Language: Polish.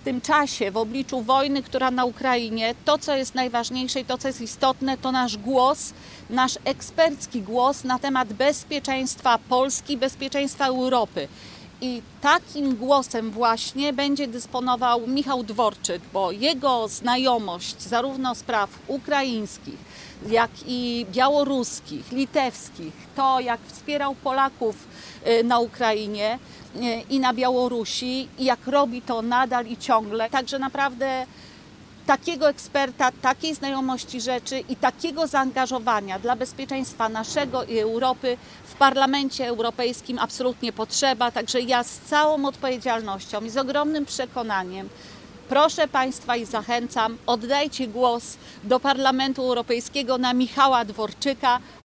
tym czasie, w obliczu wojny, która na Ukrainie, to co jest najważniejsze i to co jest istotne, to nasz głos, nasz ekspercki głos na temat bezpieczeństwa Polski, bezpieczeństwa Europy. I takim głosem właśnie będzie dysponował Michał Dworczyk, bo jego znajomość zarówno spraw ukraińskich, jak i białoruskich, litewskich, to jak wspierał Polaków na Ukrainie i na Białorusi i jak robi to nadal i ciągle. Także naprawdę takiego eksperta, takiej znajomości rzeczy i takiego zaangażowania dla bezpieczeństwa naszego i Europy w Parlamencie Europejskim absolutnie potrzeba. Także ja z całą odpowiedzialnością i z ogromnym przekonaniem proszę Państwa i zachęcam, oddajcie głos do Parlamentu Europejskiego na Michała Dworczyka.